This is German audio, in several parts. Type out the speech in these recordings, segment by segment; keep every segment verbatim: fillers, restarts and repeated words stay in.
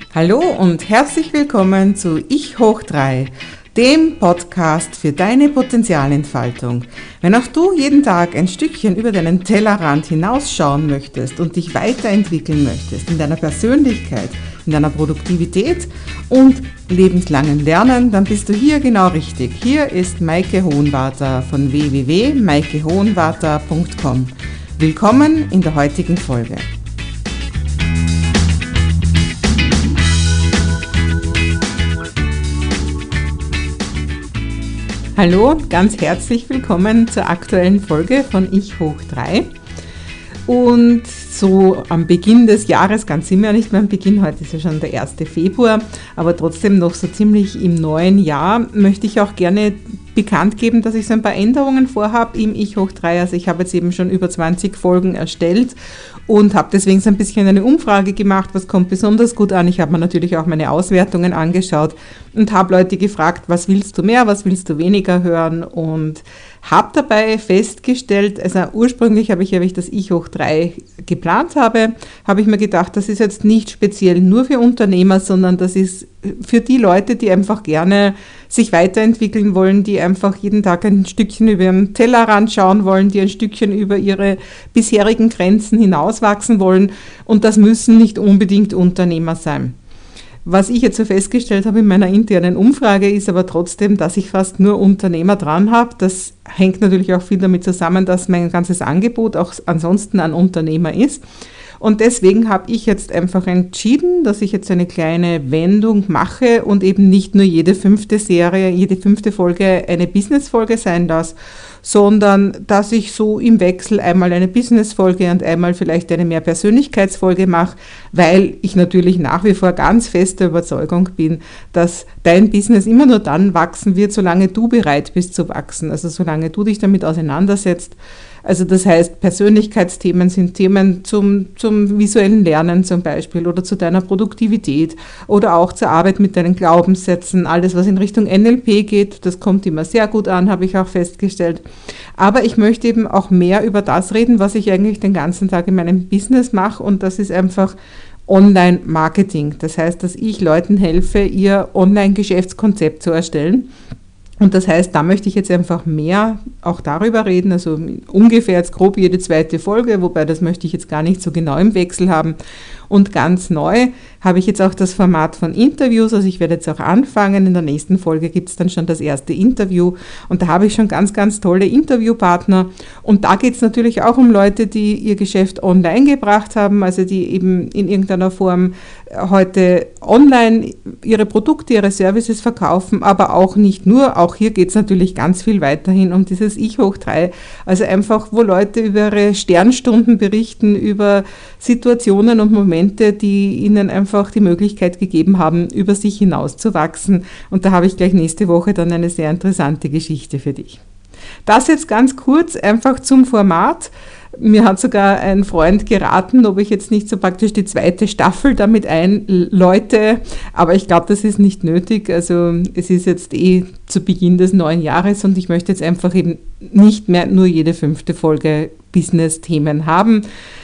Hallo und herzlich willkommen zu Ich hoch drei, dem Podcast für deine Potenzialentfaltung. Wenn auch du jeden Tag ein Stückchen über deinen Tellerrand hinausschauen möchtest und dich weiterentwickeln möchtest in deiner Persönlichkeit, in deiner Produktivität und lebenslangen Lernen, dann bist du hier genau richtig. Hier ist Maike Hohenwarter von w w w punkt maike hohenwarter punkt com. Willkommen in der heutigen Folge. Hallo und ganz herzlich willkommen zur aktuellen Folge von Ich hoch drei. Und so am Beginn des Jahres, ganz sind wir ja nicht mehr am Beginn, heute ist ja schon der erste Februar, aber trotzdem noch so ziemlich im neuen Jahr, möchte ich auch gerne bekannt geben, dass ich so ein paar Änderungen vorhabe im Ich hoch drei. Also ich habe jetzt eben schon über zwanzig Folgen erstellt und habe deswegen so ein bisschen eine Umfrage gemacht, was kommt besonders gut an. Ich habe mir natürlich auch meine Auswertungen angeschaut und habe Leute gefragt, was willst du mehr, was willst du weniger hören, und habe dabei festgestellt, also ursprünglich habe ich, habe ich das Ich hoch drei geplant habe, habe ich mir gedacht, das ist jetzt nicht speziell nur für Unternehmer, sondern das ist für die Leute, die einfach gerne sich weiterentwickeln wollen, die einfach jeden Tag ein Stückchen über ihren Tellerrand schauen wollen, die ein Stückchen über ihre bisherigen Grenzen hinauswachsen wollen, und das müssen nicht unbedingt Unternehmer sein. Was ich jetzt so festgestellt habe in meiner internen Umfrage ist aber trotzdem, dass ich fast nur Unternehmer dran habe. Das hängt natürlich auch viel damit zusammen, dass mein ganzes Angebot auch ansonsten an Unternehmer ist. Und deswegen habe ich jetzt einfach entschieden, dass ich jetzt eine kleine Wendung mache und eben nicht nur jede fünfte Serie, jede fünfte Folge eine Business-Folge sein lasse, sondern dass ich so im Wechsel einmal eine Business-Folge und einmal vielleicht eine mehr Persönlichkeitsfolge mache, weil ich natürlich nach wie vor ganz fester Überzeugung bin, dass dein Business immer nur dann wachsen wird, solange du bereit bist zu wachsen, also solange du dich damit auseinandersetzt. Also das heißt, Persönlichkeitsthemen sind Themen zum, zum visuellen Lernen zum Beispiel oder zu deiner Produktivität oder auch zur Arbeit mit deinen Glaubenssätzen. Alles, was in Richtung N L P geht, das kommt immer sehr gut an, habe ich auch festgestellt. Aber ich möchte eben auch mehr über das reden, was ich eigentlich den ganzen Tag in meinem Business mache, und das ist einfach Online-Marketing. Das heißt, dass ich Leuten helfe, ihr Online-Geschäftskonzept zu erstellen. Und das heißt, da möchte ich jetzt einfach mehr auch darüber reden, also ungefähr jetzt grob jede zweite Folge, wobei das möchte ich jetzt gar nicht so genau im Wechsel haben. Und ganz neu habe ich jetzt auch das Format von Interviews, also ich werde jetzt auch anfangen, in der nächsten Folge gibt es dann schon das erste Interview, und da habe ich schon ganz, ganz tolle Interviewpartner, und da geht es natürlich auch um Leute, die ihr Geschäft online gebracht haben, also die eben in irgendeiner Form heute online ihre Produkte, ihre Services verkaufen, aber auch nicht nur, auch hier geht es natürlich ganz viel weiterhin um dieses Ich hoch drei, also einfach, wo Leute über ihre Sternstunden berichten, über Situationen und Momente, die ihnen einfach die Möglichkeit gegeben haben, über sich hinaus zu wachsen. Und da habe ich gleich nächste Woche dann eine sehr interessante Geschichte für dich. Das jetzt ganz kurz einfach zum Format. Mir hat sogar ein Freund geraten, ob ich jetzt nicht so praktisch die zweite Staffel damit einläute, aber ich glaube, das ist nicht nötig. Also es ist jetzt eh zu Beginn des neuen Jahres und ich möchte jetzt einfach eben nicht mehr nur jede fünfte Folge Business-Themen haben.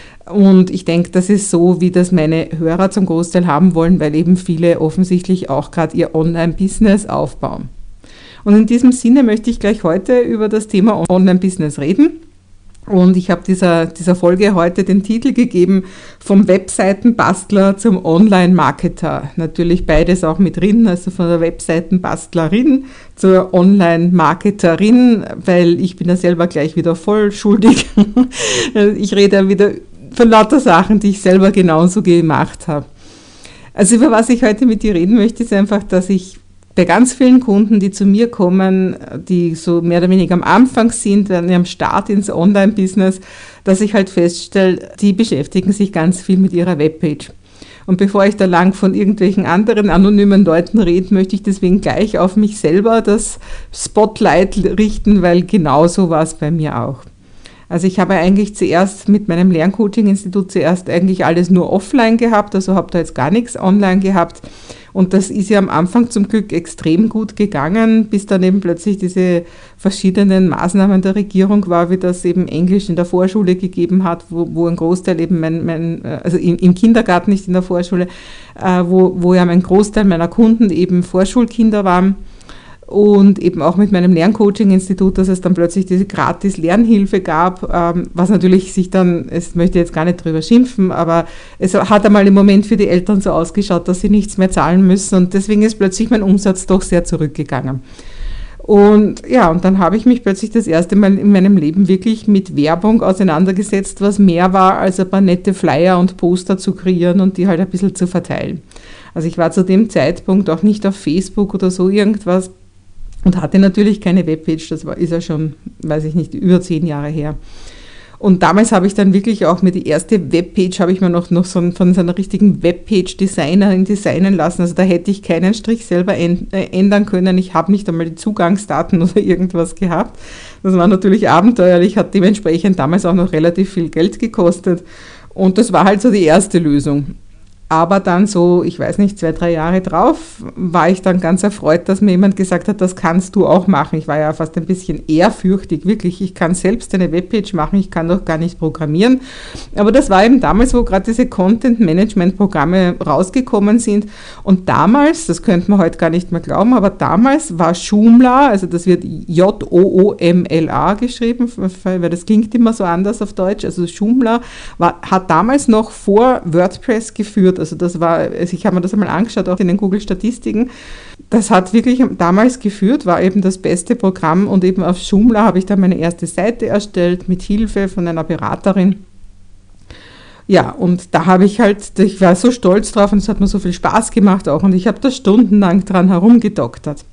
Und ich denke, das ist so, wie das meine Hörer zum Großteil haben wollen, weil eben viele offensichtlich auch gerade ihr Online-Business aufbauen. Und in diesem Sinne möchte ich gleich heute über das Thema Online-Business reden. Und ich habe dieser, dieser Folge heute den Titel gegeben, vom Webseitenbastler zum Online-Marketer. Natürlich beides auch mit drin, also von der Webseitenbastlerin zur Online-Marketerin, weil ich bin ja selber gleich wieder voll schuldig. Ich rede ja wieder von lauter Sachen, die ich selber genauso gemacht habe. Also über was ich heute mit dir reden möchte, ist einfach, dass ich bei ganz vielen Kunden, die zu mir kommen, die so mehr oder weniger am Anfang sind, an ihrem Start ins Online-Business, dass ich halt feststelle, die beschäftigen sich ganz viel mit ihrer Webpage. Und bevor ich da lang von irgendwelchen anderen anonymen Leuten rede, möchte ich deswegen gleich auf mich selber das Spotlight richten, weil genau so war es bei mir auch. Also ich habe eigentlich zuerst mit meinem Lerncoaching-Institut zuerst eigentlich alles nur offline gehabt, also habe da jetzt gar nichts online gehabt. Und das ist ja am Anfang zum Glück extrem gut gegangen, bis dann eben plötzlich diese verschiedenen Maßnahmen der Regierung war, wie das eben Englisch in der Vorschule gegeben hat, wo, wo ein Großteil eben, mein, mein, also im, im Kindergarten, nicht in der Vorschule, äh, wo, wo ja mein Großteil meiner Kunden eben Vorschulkinder waren. Und eben auch mit meinem Lerncoaching-Institut, dass es dann plötzlich diese gratis Lernhilfe gab, ähm, was natürlich sich dann, es möchte jetzt gar nicht drüber schimpfen, aber es hat einmal im Moment für die Eltern so ausgeschaut, dass sie nichts mehr zahlen müssen und deswegen ist plötzlich mein Umsatz doch sehr zurückgegangen. Und ja, und dann habe ich mich plötzlich das erste Mal in meinem Leben wirklich mit Werbung auseinandergesetzt, was mehr war, als ein paar nette Flyer und Poster zu kreieren und die halt ein bisschen zu verteilen. Also ich war zu dem Zeitpunkt auch nicht auf Facebook oder so irgendwas, und hatte natürlich keine Webpage, das war, ist ja schon, weiß ich nicht, über zehn Jahre her. Und damals habe ich dann wirklich auch mir die erste Webpage, habe ich mir noch, noch so von so einer richtigen Webpage-Designerin designen lassen. Also da hätte ich keinen Strich selber ändern können. Ich habe nicht einmal die Zugangsdaten oder irgendwas gehabt. Das war natürlich abenteuerlich, hat dementsprechend damals auch noch relativ viel Geld gekostet. Und das war halt so die erste Lösung. Aber dann so, ich weiß nicht, zwei, drei Jahre drauf, war ich dann ganz erfreut, dass mir jemand gesagt hat, das kannst du auch machen. Ich war ja fast ein bisschen ehrfürchtig, wirklich. Ich kann selbst eine Webpage machen, ich kann doch gar nicht programmieren. Aber das war eben damals, wo gerade diese Content-Management-Programme rausgekommen sind. Und damals, das könnte man heute gar nicht mehr glauben, aber damals war Joomla, also das wird J O O M L A geschrieben, weil das klingt immer so anders auf Deutsch. Also Joomla war, hat damals noch vor WordPress geführt. Also das war, also ich habe mir das einmal angeschaut, auch in den Google-Statistiken. Das hat wirklich damals geführt, war eben das beste Programm und eben auf Joomla habe ich dann meine erste Seite erstellt mit Hilfe von einer Beraterin. Ja, und da habe ich halt, ich war so stolz drauf und es hat mir so viel Spaß gemacht auch und ich habe da stundenlang dran herumgedoktert.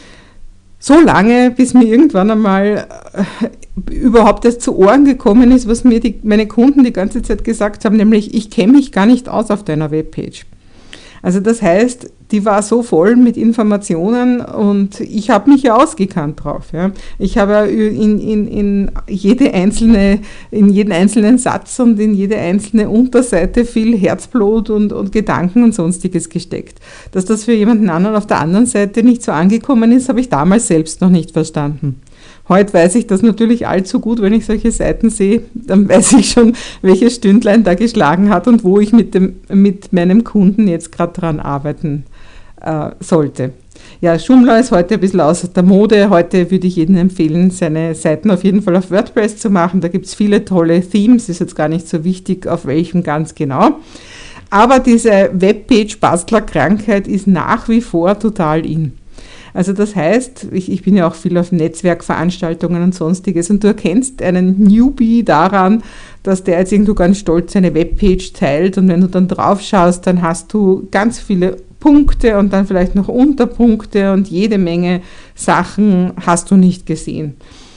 So lange, bis mir irgendwann einmal äh, überhaupt erst zu Ohren gekommen ist, was mir die, meine Kunden die ganze Zeit gesagt haben, nämlich ich kenne mich gar nicht aus auf deiner Webpage. Also das heißt, die war so voll mit Informationen und ich habe mich ja ausgekannt drauf. Ja. Ich habe in, in, in, jede einzelne, in jeden einzelnen Satz und in jede einzelne Unterseite viel Herzblut und, und Gedanken und Sonstiges gesteckt. Dass das für jemanden anderen auf der anderen Seite nicht so angekommen ist, habe ich damals selbst noch nicht verstanden. Heute weiß ich das natürlich allzu gut, wenn ich solche Seiten sehe, dann weiß ich schon, welches Stündlein da geschlagen hat und wo ich mit, dem, mit meinem Kunden jetzt gerade dran arbeiten äh, sollte. Ja, Joomla ist heute ein bisschen aus der Mode. Heute würde ich jedem empfehlen, seine Seiten auf jeden Fall auf WordPress zu machen. Da gibt es viele tolle Themes, ist jetzt gar nicht so wichtig, auf welchem ganz genau. Aber diese Webpage-Bastler-Krankheit ist nach wie vor total in. Also das heißt, ich, ich bin ja auch viel auf Netzwerkveranstaltungen und Sonstiges und du erkennst einen Newbie daran, dass der jetzt irgendwo ganz stolz seine Webpage teilt und wenn du dann drauf schaust, dann hast du ganz viele Punkte und dann vielleicht noch Unterpunkte und jede Menge Sachen hast du nicht gesehen.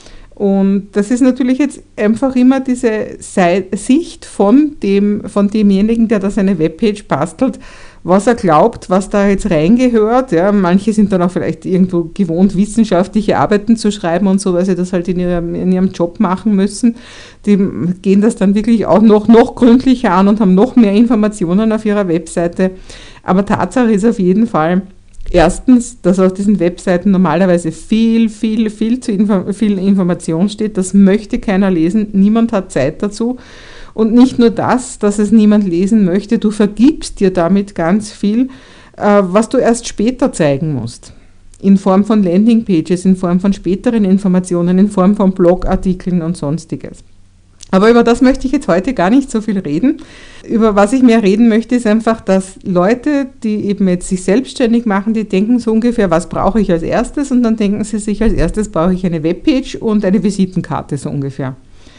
Und das ist natürlich jetzt einfach immer diese Sicht von, dem, von demjenigen, der da seine Webpage bastelt, was er glaubt, was da jetzt reingehört. Ja, manche sind dann auch vielleicht irgendwo gewohnt, wissenschaftliche Arbeiten zu schreiben und so, weil sie das halt in ihrem, in ihrem Job machen müssen. Die gehen das dann wirklich auch noch, noch gründlicher an und haben noch mehr Informationen auf ihrer Webseite. Aber Tatsache ist auf jeden Fall, erstens, dass auf diesen Webseiten normalerweise viel, viel, viel zu Info- viel Information steht. Das möchte keiner lesen. Niemand hat Zeit dazu. Und nicht nur das, dass es niemand lesen möchte, du vergibst dir damit ganz viel, äh, was du erst später zeigen musst. In Form von Landingpages, in Form von späteren Informationen, in Form von Blogartikeln und Sonstiges. Aber über das möchte ich jetzt heute gar nicht so viel reden. Über was ich mehr reden möchte, ist einfach, dass Leute, die eben jetzt sich selbstständig machen, die denken so ungefähr, was brauche ich als erstes? Und dann denken sie sich, als erstes brauche ich eine Webpage und eine Visitenkarte so ungefähr.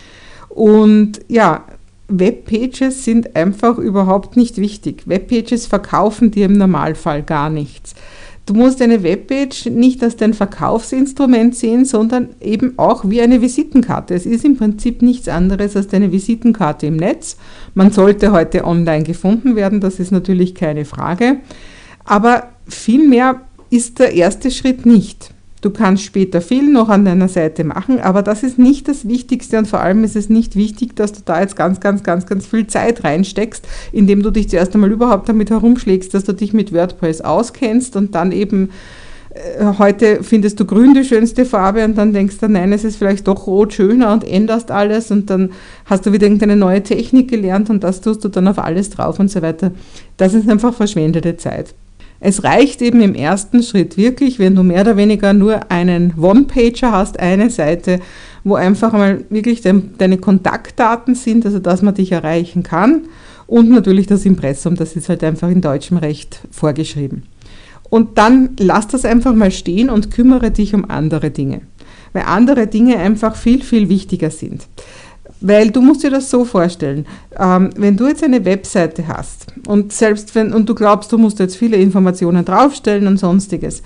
Und ja, Webpages sind einfach überhaupt nicht wichtig. Webpages verkaufen dir im Normalfall gar nichts. Du musst eine Webpage nicht als dein Verkaufsinstrument sehen, sondern eben auch wie eine Visitenkarte. Es ist im Prinzip nichts anderes als deine Visitenkarte im Netz. Man sollte heute online gefunden werden, das ist natürlich keine Frage. Aber vielmehr ist der erste Schritt nicht. Du kannst später viel noch an deiner Seite machen, aber das ist nicht das Wichtigste und vor allem ist es nicht wichtig, dass du da jetzt ganz, ganz, ganz, ganz viel Zeit reinsteckst, indem du dich zuerst einmal überhaupt damit herumschlägst, dass du dich mit WordPress auskennst und dann eben äh, heute findest du grün die schönste Farbe und dann denkst du, nein, es ist vielleicht doch rot schöner und änderst alles und dann hast du wieder irgendeine neue Technik gelernt und das tust du dann auf alles drauf und so weiter. Das ist einfach verschwendete Zeit. Es reicht eben im ersten Schritt wirklich, wenn du mehr oder weniger nur einen One-Pager hast, eine Seite, wo einfach mal wirklich de- deine Kontaktdaten sind, also dass man dich erreichen kann und natürlich das Impressum, das ist halt einfach in deutschem Recht vorgeschrieben. Und dann lass das einfach mal stehen und kümmere dich um andere Dinge, weil andere Dinge einfach viel, viel wichtiger sind. Weil du musst dir das so vorstellen, ähm, wenn du jetzt eine Webseite hast und selbst wenn und du glaubst, du musst jetzt viele Informationen draufstellen und sonstiges,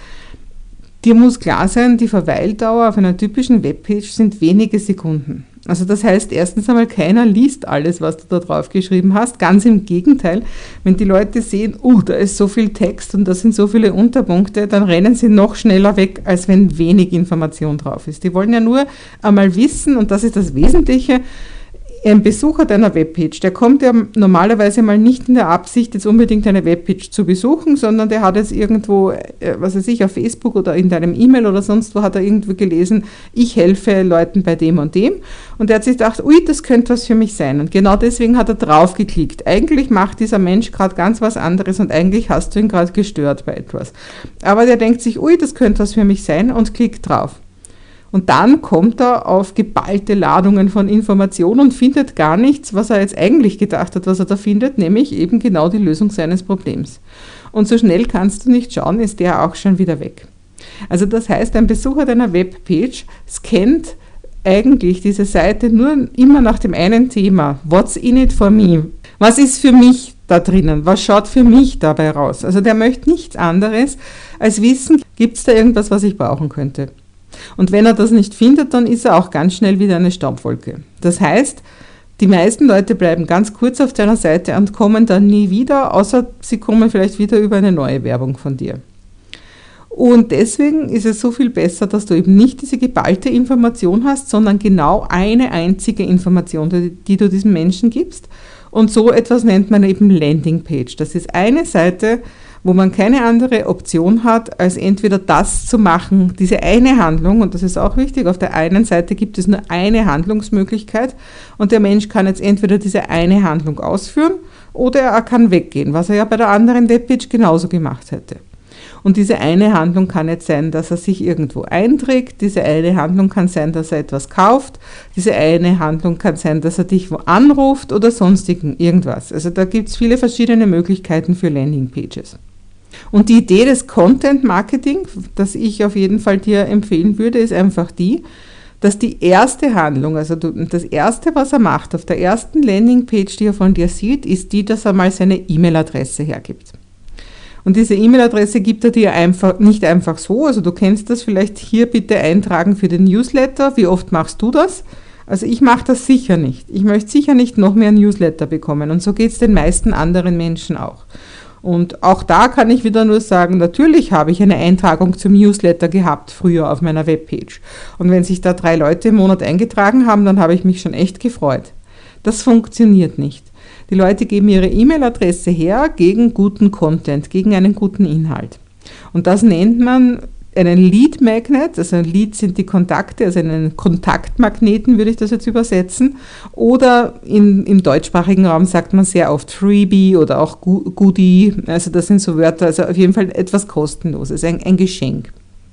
dir muss klar sein, die Verweildauer auf einer typischen Webpage sind wenige Sekunden. Also das heißt, erstens einmal, keiner liest alles, was du da drauf geschrieben hast. Ganz im Gegenteil, wenn die Leute sehen, uh, da ist so viel Text und da sind so viele Unterpunkte, dann rennen sie noch schneller weg, als wenn wenig Information drauf ist. Die wollen ja nur einmal wissen, und das ist das Wesentliche, ein Besucher deiner Webpage, der kommt ja normalerweise mal nicht in der Absicht, jetzt unbedingt eine Webpage zu besuchen, sondern der hat jetzt irgendwo, was weiß ich, auf Facebook oder in deinem E-Mail oder sonst wo hat er irgendwo gelesen, ich helfe Leuten bei dem und dem. Und er hat sich gedacht, ui, das könnte was für mich sein. Und genau deswegen hat er drauf geklickt. Eigentlich macht dieser Mensch gerade ganz was anderes und eigentlich hast du ihn gerade gestört bei etwas. Aber der denkt sich, ui, das könnte was für mich sein und klickt drauf. Und dann kommt er auf geballte Ladungen von Informationen und findet gar nichts, was er jetzt eigentlich gedacht hat, was er da findet, nämlich eben genau die Lösung seines Problems. Und so schnell kannst du nicht schauen, ist der auch schon wieder weg. Also das heißt, ein Besucher deiner Webpage scannt eigentlich diese Seite nur immer nach dem einen Thema. What's in it for me? Was ist für mich da drinnen? Was schaut für mich dabei raus? Also der möchte nichts anderes als wissen, gibt es da irgendwas, was ich brauchen könnte? Und wenn er das nicht findet, dann ist er auch ganz schnell wieder eine Staubwolke. Das heißt, die meisten Leute bleiben ganz kurz auf deiner Seite und kommen dann nie wieder, außer sie kommen vielleicht wieder über eine neue Werbung von dir. Und deswegen ist es so viel besser, dass du eben nicht diese geballte Information hast, sondern genau eine einzige Information, die, die du diesem Menschen gibst. Und so etwas nennt man eben Landingpage. Das ist eine Seite, wo man keine andere Option hat, als entweder das zu machen, diese eine Handlung, und das ist auch wichtig, auf der einen Seite gibt es nur eine Handlungsmöglichkeit und der Mensch kann jetzt entweder diese eine Handlung ausführen oder er kann weggehen, was er ja bei der anderen Webpage genauso gemacht hätte. Und diese eine Handlung kann jetzt sein, dass er sich irgendwo einträgt, diese eine Handlung kann sein, dass er etwas kauft, diese eine Handlung kann sein, dass er dich wo anruft oder sonstigen irgendwas. Also da gibt es viele verschiedene Möglichkeiten für Landingpages. Und die Idee des Content Marketing, das ich auf jeden Fall dir empfehlen würde, ist einfach die, dass die erste Handlung, also das erste, was er macht auf der ersten Landingpage, die er von dir sieht, ist die, dass er mal seine E-Mail-Adresse hergibt. Und diese E-Mail-Adresse gibt er dir einfach, nicht einfach so, also du kennst das vielleicht, hier bitte eintragen für den Newsletter. Wie oft machst du das? Also ich mache das sicher nicht. Ich möchte sicher nicht noch mehr Newsletter bekommen und so geht es den meisten anderen Menschen auch. Und auch da kann ich wieder nur sagen, natürlich habe ich eine Eintragung zum Newsletter gehabt früher auf meiner Webpage. Und wenn sich da drei Leute im Monat eingetragen haben, dann habe ich mich schon echt gefreut. Das funktioniert nicht. Die Leute geben ihre E-Mail-Adresse her gegen guten Content, gegen einen guten Inhalt. Und das nennt man einen Lead Magnet, also ein Lead sind die Kontakte, also einen Kontaktmagneten würde ich das jetzt übersetzen. Oder in, im deutschsprachigen Raum sagt man sehr oft Freebie oder auch Goodie, also das sind so Wörter, also auf jeden Fall etwas Kostenloses, ein, ein Geschenk.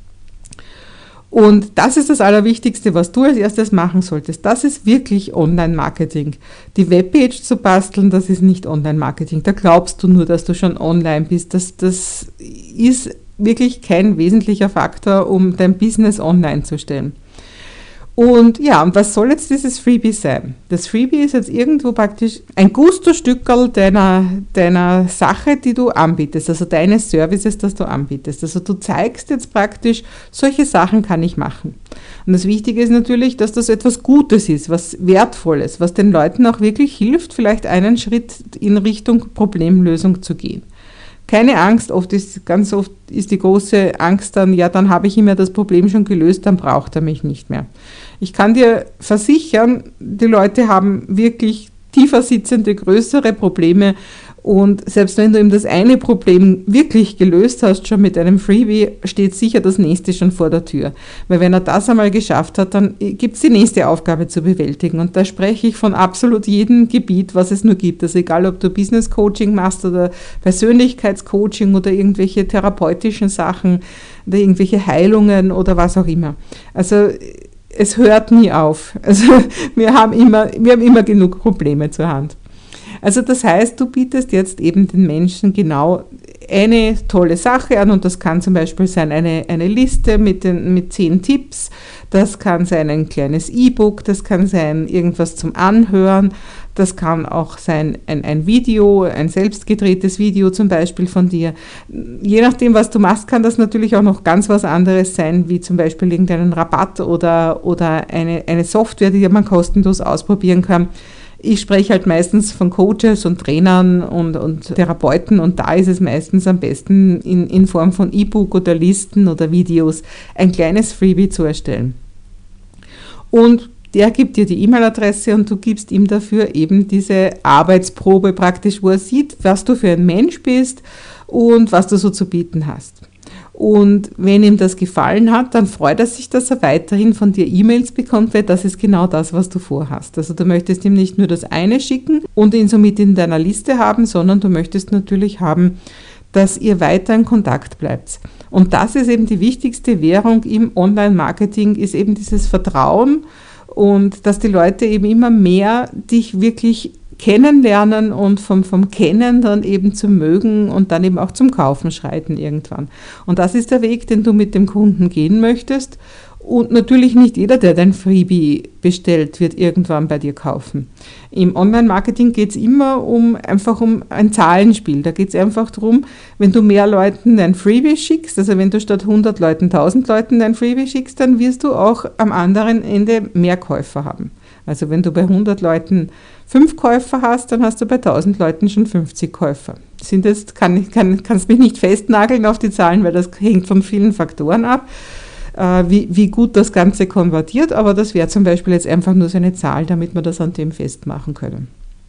Und das ist das Allerwichtigste, was du als erstes machen solltest. Das ist wirklich Online-Marketing. Die Webpage zu basteln, das ist nicht Online-Marketing. Da glaubst du nur, dass du schon online bist. Das, das ist wirklich kein wesentlicher Faktor, um dein Business online zu stellen. Und ja, und was soll jetzt dieses Freebie sein? Das Freebie ist jetzt irgendwo praktisch ein Gusto-Stückerl deiner, deiner Sache, die du anbietest, also deines Services, das du anbietest. Also du zeigst jetzt praktisch, solche Sachen kann ich machen. Und das Wichtige ist natürlich, dass das etwas Gutes ist, was Wertvolles, was den Leuten auch wirklich hilft, vielleicht einen Schritt in Richtung Problemlösung zu gehen. Keine Angst, oft ist, ganz oft ist die große Angst dann, ja, dann habe ich ihm ja das Problem schon gelöst, dann braucht er mich nicht mehr. Ich kann dir versichern, die Leute haben wirklich tiefer sitzende, größere Probleme und selbst wenn du ihm das eine Problem wirklich gelöst hast, schon mit einem Freebie, steht sicher das nächste schon vor der Tür. Weil wenn er das einmal geschafft hat, dann gibt es die nächste Aufgabe zu bewältigen. Und da spreche ich von absolut jedem Gebiet, was es nur gibt. Also egal, ob du Business Coaching machst oder Persönlichkeitscoaching oder irgendwelche therapeutischen Sachen oder irgendwelche Heilungen oder was auch immer. Also es hört nie auf. Also wir haben immer, wir haben immer genug Probleme zur Hand. Also das heißt, du bietest jetzt eben den Menschen genau eine tolle Sache an und das kann zum Beispiel sein eine, eine Liste mit, den, mit zehn Tipps, das kann sein ein kleines E-Book, das kann sein irgendwas zum Anhören, das kann auch sein ein, ein Video, ein selbstgedrehtes Video zum Beispiel von dir. Je nachdem, was du machst, kann das natürlich auch noch ganz was anderes sein, wie zum Beispiel irgendeinen Rabatt oder, oder eine, eine Software, die man kostenlos ausprobieren kann. Ich spreche halt meistens von Coaches und Trainern und, und Therapeuten und da ist es meistens am besten in, in Form von E-Book oder Listen oder Videos ein kleines Freebie zu erstellen. Und der gibt dir die E-Mail-Adresse und du gibst ihm dafür eben diese Arbeitsprobe praktisch, wo er sieht, was du für ein Mensch bist und was du so zu bieten hast. Und wenn ihm das gefallen hat, dann freut er sich, dass er weiterhin von dir E-Mails bekommt, weil das ist genau das, was du vorhast. Also du möchtest ihm nicht nur das eine schicken und ihn somit in deiner Liste haben, sondern du möchtest natürlich haben, dass ihr weiter in Kontakt bleibt. Und das ist eben die wichtigste Währung im Online-Marketing, ist eben dieses Vertrauen und dass die Leute eben immer mehr dich wirklich kennenlernen und vom, vom Kennen dann eben zum Mögen und dann eben auch zum Kaufen schreiten irgendwann. Und das ist der Weg, den du mit dem Kunden gehen möchtest. Und natürlich nicht jeder, der dein Freebie bestellt, wird irgendwann bei dir kaufen. Im Online-Marketing geht es immer um einfach um ein Zahlenspiel. Da geht es einfach darum, wenn du mehr Leuten dein Freebie schickst, also wenn du statt hundert Leuten tausend Leuten dein Freebie schickst, dann wirst du auch am anderen Ende mehr Käufer haben. Also wenn du bei hundert Leuten fünf Käufer hast, dann hast du bei tausend Leuten schon fünfzig Käufer. Sind jetzt, kann ich, kann, kannst mich nicht festnageln auf die Zahlen, weil das hängt von vielen Faktoren ab, äh, wie, wie gut das Ganze konvertiert, aber das wäre zum Beispiel jetzt einfach nur so eine Zahl, damit wir das an dem festmachen können.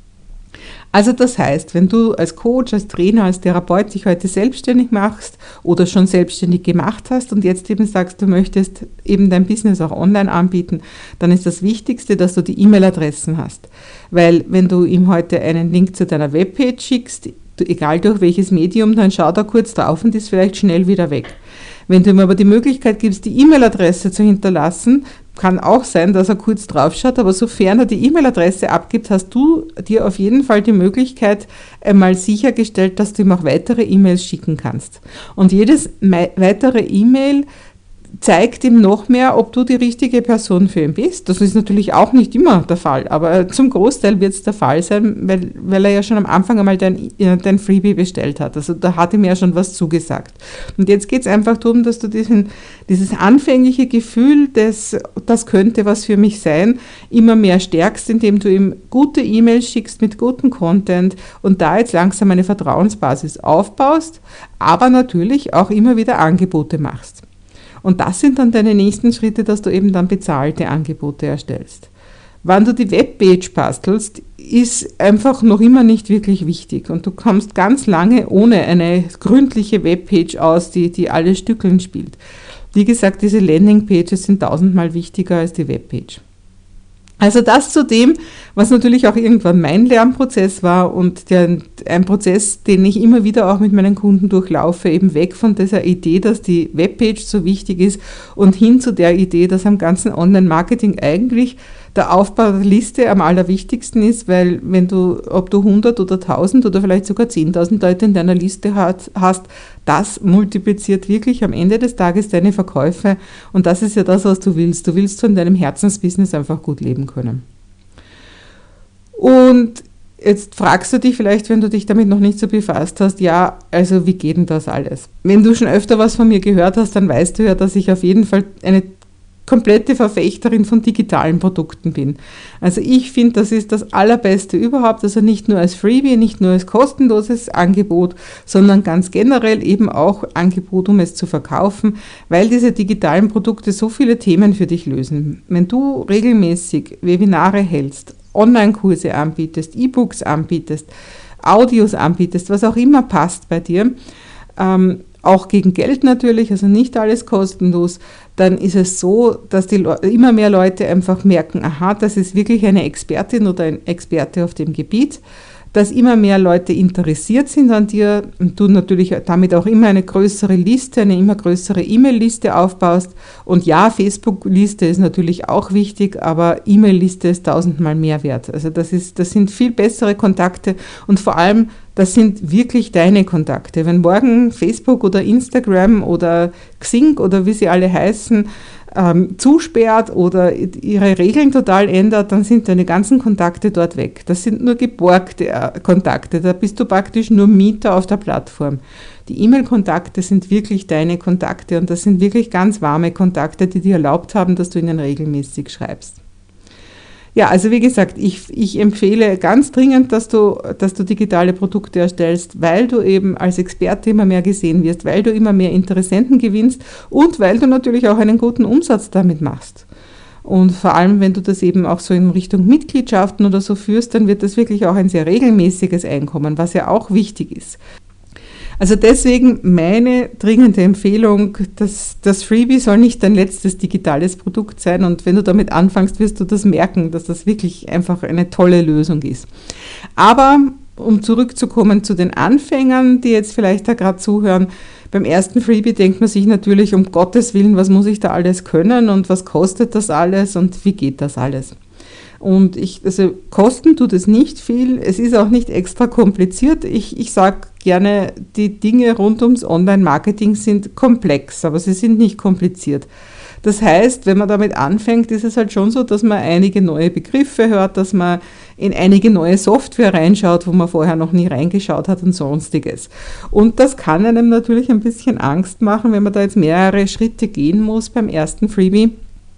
Also das heißt, wenn du als Coach, als Trainer, als Therapeut dich heute selbstständig machst oder schon selbstständig gemacht hast und jetzt eben sagst, du möchtest eben dein Business auch online anbieten, dann ist das Wichtigste, dass du die E-Mail-Adressen hast. Weil wenn du ihm heute einen Link zu deiner Webpage schickst, egal durch welches Medium, dann schaut er kurz drauf und ist vielleicht schnell wieder weg. Wenn du ihm aber die Möglichkeit gibst, die E-Mail-Adresse zu hinterlassen, kann auch sein, dass er kurz drauf schaut, aber sofern er die E-Mail-Adresse abgibt, hast du dir auf jeden Fall die Möglichkeit einmal sichergestellt, dass du ihm auch weitere E-Mails schicken kannst. Und jedes weitere E-Mail zeigt ihm noch mehr, ob du die richtige Person für ihn bist. Das ist natürlich auch nicht immer der Fall, aber zum Großteil wird es der Fall sein, weil, weil er ja schon am Anfang einmal dein, dein Freebie bestellt hat. Also da hat ihm ja schon was zugesagt. Und jetzt geht es einfach darum, dass du diesen, dieses anfängliche Gefühl, des, das könnte was für mich sein, immer mehr stärkst, indem du ihm gute E-Mails schickst mit gutem Content und da jetzt langsam eine Vertrauensbasis aufbaust, aber natürlich auch immer wieder Angebote machst. Und das sind dann deine nächsten Schritte, dass du eben dann bezahlte Angebote erstellst. Wann du die Webpage bastelst, ist einfach noch immer nicht wirklich wichtig. Und du kommst ganz lange ohne eine gründliche Webpage aus, die, die alle Stückeln spielt. Wie gesagt, diese Landingpages sind tausendmal wichtiger als die Webpage. Also das zu dem, was natürlich auch irgendwann mein Lernprozess war und der, ein Prozess, den ich immer wieder auch mit meinen Kunden durchlaufe, eben weg von dieser Idee, dass die Webpage so wichtig ist und hin zu der Idee, dass am ganzen Online-Marketing eigentlich der Aufbau der Liste am allerwichtigsten ist, weil wenn du, ob du hundert oder tausend oder vielleicht sogar zehntausend Leute in deiner Liste hat, hast, das multipliziert wirklich am Ende des Tages deine Verkäufe und das ist ja das, was du willst. Du willst von deinem Herzensbusiness einfach gut leben können. Und jetzt fragst du dich vielleicht, wenn du dich damit noch nicht so befasst hast, ja, also wie geht denn das alles? Wenn du schon öfter was von mir gehört hast, dann weißt du ja, dass ich auf jeden Fall eine komplette Verfechterin von digitalen Produkten bin. Also ich finde, das ist das Allerbeste überhaupt, also nicht nur als Freebie, nicht nur als kostenloses Angebot, sondern ganz generell eben auch Angebot, um es zu verkaufen, weil diese digitalen Produkte so viele Themen für dich lösen. Wenn du regelmäßig Webinare hältst, Online-Kurse anbietest, E-Books anbietest, Audios anbietest, was auch immer passt bei dir, ähm, auch gegen Geld natürlich, also nicht alles kostenlos, dann ist es so, dass die Le- immer mehr Leute einfach merken, aha, das ist wirklich eine Expertin oder ein Experte auf dem Gebiet, dass immer mehr Leute interessiert sind an dir und du natürlich damit auch immer eine größere Liste, eine immer größere E-Mail-Liste aufbaust. Und ja, Facebook-Liste ist natürlich auch wichtig, aber E-Mail-Liste ist tausendmal mehr wert. Also das ist, das sind viel bessere Kontakte und vor allem, das sind wirklich deine Kontakte. Wenn morgen Facebook oder Instagram oder Xing oder wie sie alle heißen, ähm, zusperrt oder ihre Regeln total ändert, dann sind deine ganzen Kontakte dort weg. Das sind nur geborgte äh, Kontakte, da bist du praktisch nur Mieter auf der Plattform. Die E-Mail-Kontakte sind wirklich deine Kontakte und das sind wirklich ganz warme Kontakte, die dir erlaubt haben, dass du ihnen regelmäßig schreibst. Ja, also wie gesagt, ich, ich empfehle ganz dringend, dass du, dass du digitale Produkte erstellst, weil du eben als Experte immer mehr gesehen wirst, weil du immer mehr Interessenten gewinnst und weil du natürlich auch einen guten Umsatz damit machst. Und vor allem, wenn du das eben auch so in Richtung Mitgliedschaften oder so führst, dann wird das wirklich auch ein sehr regelmäßiges Einkommen, was ja auch wichtig ist. Also deswegen meine dringende Empfehlung, dass das Freebie soll nicht dein letztes digitales Produkt sein und wenn du damit anfängst, wirst du das merken, dass das wirklich einfach eine tolle Lösung ist. Aber um zurückzukommen zu den Anfängern, die jetzt vielleicht da gerade zuhören, beim ersten Freebie denkt man sich natürlich, um Gottes Willen, was muss ich da alles können und was kostet das alles und wie geht das alles? Und ich, also kosten tut es nicht viel, es ist auch nicht extra kompliziert. Ich, ich sage gerne, die Dinge rund ums Online-Marketing sind komplex, aber sie sind nicht kompliziert. Das heißt, wenn man damit anfängt, ist es halt schon so, dass man einige neue Begriffe hört, dass man in einige neue Software reinschaut, wo man vorher noch nie reingeschaut hat und sonstiges. Und das kann einem natürlich ein bisschen Angst machen, wenn man da jetzt mehrere Schritte gehen muss beim ersten Freebie.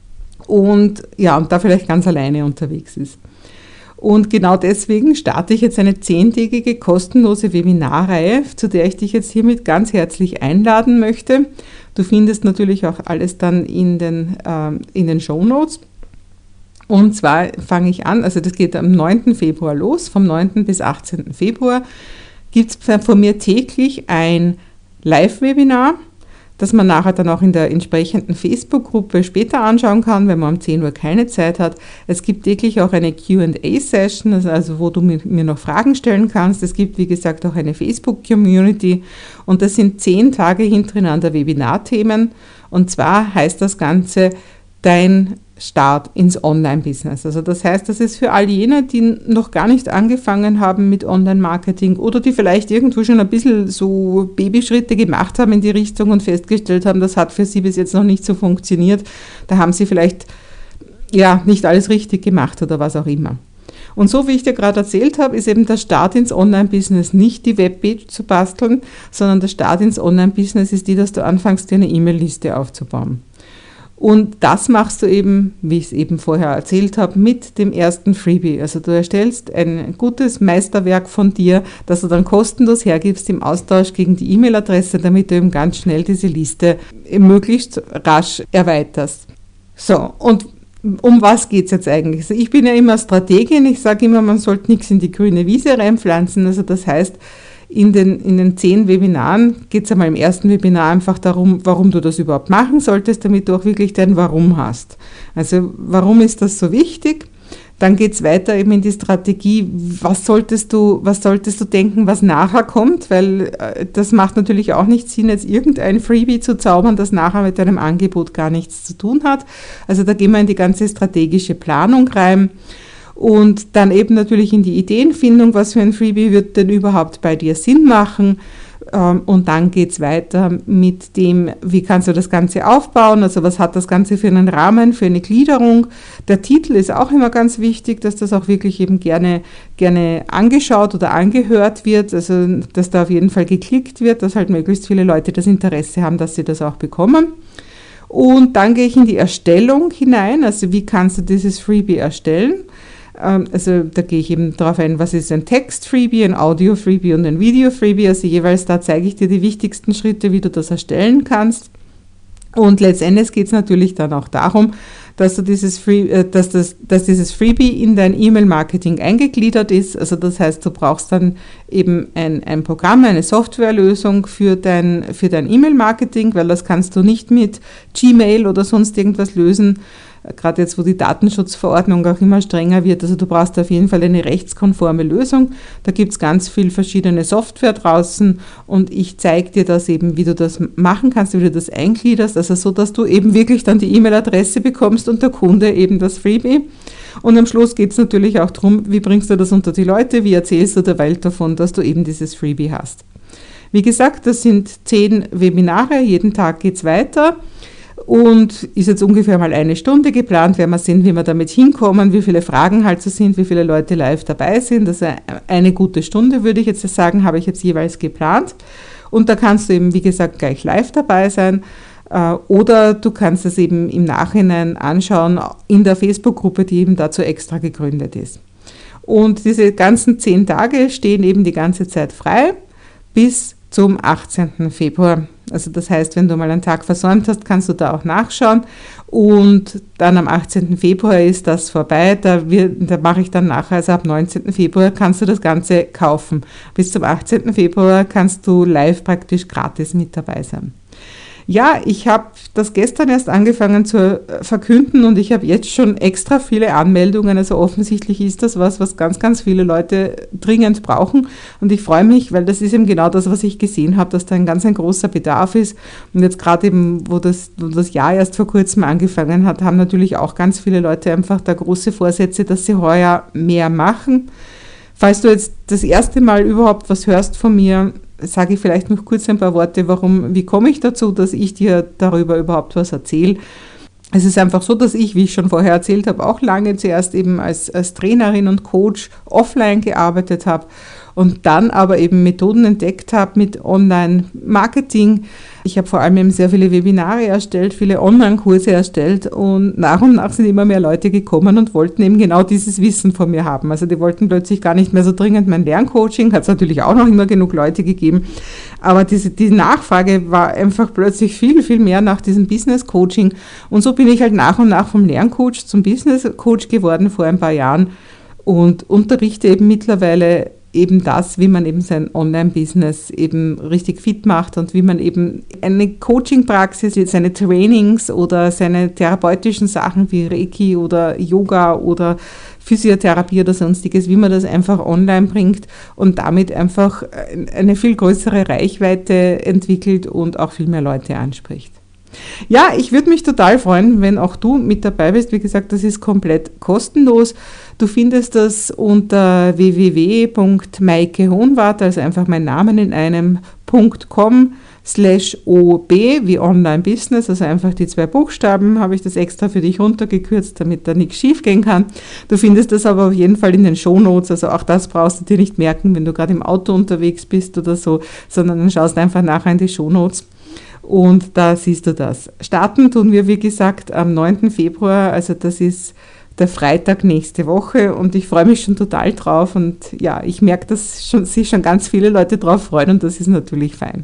Und ja, und da vielleicht ganz alleine unterwegs ist. Und genau deswegen starte ich jetzt eine zehntägige kostenlose Webinarreihe, zu der ich dich jetzt hiermit ganz herzlich einladen möchte. Du findest natürlich auch alles dann in den, äh, in den Shownotes. Und zwar fange ich an, also das geht am neunten Februar los, vom neunten bis achtzehnten Februar gibt es von mir täglich ein Live-Webinar, das man nachher dann auch in der entsprechenden Facebook-Gruppe später anschauen kann, wenn man um zehn Uhr keine Zeit hat. Es gibt täglich auch eine Q and A-Session, also wo du mir, mir noch Fragen stellen kannst. Es gibt, wie gesagt, auch eine Facebook-Community und das sind zehn Tage hintereinander Webinarthemen. Und zwar heißt das Ganze dein Start ins Online-Business. Also das heißt, das ist für all jene, die noch gar nicht angefangen haben mit Online-Marketing oder die vielleicht irgendwo schon ein bisschen so Babyschritte gemacht haben in die Richtung und festgestellt haben, das hat für sie bis jetzt noch nicht so funktioniert. Da haben sie vielleicht ja nicht alles richtig gemacht oder was auch immer. Und so wie ich dir gerade erzählt habe, ist eben der Start ins Online-Business nicht die Webpage zu basteln, sondern der Start ins Online-Business ist die, dass du anfängst, dir eine E-Mail-Liste aufzubauen. Und das machst du eben, wie ich es eben vorher erzählt habe, mit dem ersten Freebie. Also du erstellst ein gutes Meisterwerk von dir, das du dann kostenlos hergibst im Austausch gegen die E-Mail-Adresse, damit du eben ganz schnell diese Liste möglichst rasch erweiterst. So, und um was geht es jetzt eigentlich? Also ich bin ja immer Strategin, ich sage immer, man sollte nichts in die grüne Wiese reinpflanzen. Also das heißt, In den, in den zehn Webinaren geht es einmal im ersten Webinar einfach darum, warum du das überhaupt machen solltest, damit du auch wirklich dein Warum hast. Also warum ist das so wichtig? Dann geht es weiter eben in die Strategie, was solltest du, was solltest du denken, was nachher kommt, weil äh, das macht natürlich auch nicht Sinn, jetzt irgendein Freebie zu zaubern, das nachher mit deinem Angebot gar nichts zu tun hat. Also da gehen wir in die ganze strategische Planung rein. Und dann eben natürlich in die Ideenfindung, was für ein Freebie wird denn überhaupt bei dir Sinn machen. Und dann geht es weiter mit dem, wie kannst du das Ganze aufbauen, also was hat das Ganze für einen Rahmen, für eine Gliederung. Der Titel ist auch immer ganz wichtig, dass das auch wirklich eben gerne, gerne angeschaut oder angehört wird, also dass da auf jeden Fall geklickt wird, dass halt möglichst viele Leute das Interesse haben, dass sie das auch bekommen. Und dann gehe ich in die Erstellung hinein, also wie kannst du dieses Freebie erstellen? Also da gehe ich eben darauf ein, was ist ein Text-Freebie, ein Audio-Freebie und ein Video-Freebie. Also jeweils da zeige ich dir die wichtigsten Schritte, wie du das erstellen kannst. Und letztendlich geht es natürlich dann auch darum, dass, du dieses Free, dass, das, dass dieses Freebie in dein E-Mail-Marketing eingegliedert ist. Also das heißt, du brauchst dann eben ein, ein Programm, eine Softwarelösung für dein, für dein E-Mail-Marketing, weil das kannst du nicht mit Gmail oder sonst irgendwas lösen. Gerade jetzt, wo die Datenschutzverordnung auch immer strenger wird. Also du brauchst auf jeden Fall eine rechtskonforme Lösung. Da gibt es ganz viel verschiedene Software draußen und ich zeige dir das eben, wie du das machen kannst, wie du das eingliederst, also so, dass du eben wirklich dann die E-Mail-Adresse bekommst und der Kunde eben das Freebie. Und am Schluss geht es natürlich auch darum, wie bringst du das unter die Leute, wie erzählst du der Welt davon, dass du eben dieses Freebie hast. Wie gesagt, das sind zehn Webinare, jeden Tag geht es weiter. Und ist jetzt ungefähr mal eine Stunde geplant, werden wir sehen, wie wir damit hinkommen, wie viele Fragen halt so sind, wie viele Leute live dabei sind. Also eine gute Stunde, würde ich jetzt sagen, habe ich jetzt jeweils geplant. Und da kannst du eben, wie gesagt, gleich live dabei sein. Oder du kannst es eben im Nachhinein anschauen in der Facebook-Gruppe, die eben dazu extra gegründet ist. Und diese ganzen zehn Tage stehen eben die ganze Zeit frei bis zum achtzehnten Februar. Also das heißt, wenn du mal einen Tag versäumt hast, kannst du da auch nachschauen und dann am achtzehnten Februar ist das vorbei, da, wird, da mache ich dann nachher, also ab neunzehnten Februar kannst du das Ganze kaufen. Bis zum achtzehnten Februar kannst du live praktisch gratis mit dabei sein. Ja, ich habe das gestern erst angefangen zu verkünden und ich habe jetzt schon extra viele Anmeldungen. Also offensichtlich ist das was, was ganz, ganz viele Leute dringend brauchen. Und ich freue mich, weil das ist eben genau das, was ich gesehen habe, dass da ein ganz ein großer Bedarf ist. Und jetzt gerade eben, wo das, wo das Jahr erst vor kurzem angefangen hat, haben natürlich auch ganz viele Leute einfach da große Vorsätze, dass sie heuer mehr machen. Falls du jetzt das erste Mal überhaupt was hörst von mir, sage ich vielleicht noch kurz ein paar Worte, warum, wie komme ich dazu, dass ich dir darüber überhaupt was erzähle. Es ist einfach so, dass ich, wie ich schon vorher erzählt habe, auch lange zuerst eben als, als Trainerin und Coach offline gearbeitet habe und dann aber eben Methoden entdeckt habe mit Online-Marketing. Ich habe vor allem eben sehr viele Webinare erstellt, viele Online-Kurse erstellt und nach und nach sind immer mehr Leute gekommen und wollten eben genau dieses Wissen von mir haben. Also die wollten plötzlich gar nicht mehr so dringend mein Lerncoaching, hat es natürlich auch noch immer genug Leute gegeben, aber diese, die Nachfrage war einfach plötzlich viel, viel mehr nach diesem Business-Coaching und so bin ich halt nach und nach vom Lerncoach zum Business-Coach geworden vor ein paar Jahren und unterrichte eben mittlerweile eben das, wie man eben sein Online-Business eben richtig fit macht und wie man eben eine Coaching-Praxis, seine Trainings oder seine therapeutischen Sachen wie Reiki oder Yoga oder Physiotherapie oder sonstiges, wie man das einfach online bringt und damit einfach eine viel größere Reichweite entwickelt und auch viel mehr Leute anspricht. Ja, ich würde mich total freuen, wenn auch du mit dabei bist. Wie gesagt, das ist komplett kostenlos. Du findest das unter w w w punkt maike hohnwarter, also einfach mein Namen in einem .com slash ob wie Online Business, also einfach die zwei Buchstaben, habe ich das extra für dich runtergekürzt, damit da nichts schief gehen kann. Du findest das aber auf jeden Fall in den Shownotes, also auch das brauchst du dir nicht merken, wenn du gerade im Auto unterwegs bist oder so, sondern dann schaust einfach nachher in die Shownotes. Und da siehst du das. Starten tun wir, wie gesagt, am neunten Februar, also das ist der Freitag nächste Woche und ich freue mich schon total drauf und ja, ich merke, dass schon, sich schon ganz viele Leute drauf freuen und das ist natürlich fein.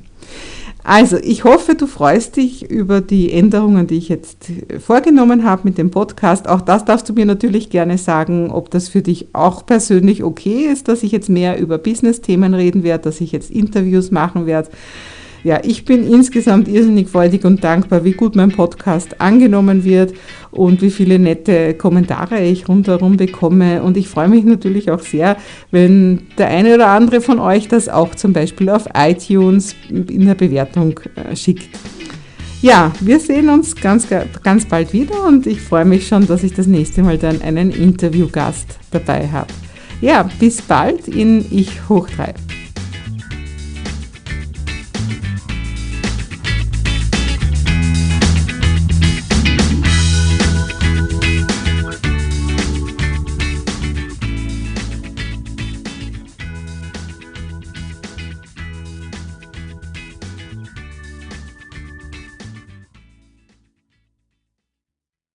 Also, ich hoffe, du freust dich über die Änderungen, die ich jetzt vorgenommen habe mit dem Podcast. Auch das darfst du mir natürlich gerne sagen, ob das für dich auch persönlich okay ist, dass ich jetzt mehr über Business-Themen reden werde, dass ich jetzt Interviews machen werde. Ja, ich bin insgesamt irrsinnig freudig und dankbar, wie gut mein Podcast angenommen wird und wie viele nette Kommentare ich rundherum bekomme. Und ich freue mich natürlich auch sehr, wenn der eine oder andere von euch das auch zum Beispiel auf iTunes in der Bewertung schickt. Ja, wir sehen uns ganz, ganz bald wieder und ich freue mich schon, dass ich das nächste Mal dann einen Interviewgast dabei habe. Ja, bis bald in Ich hoch drei.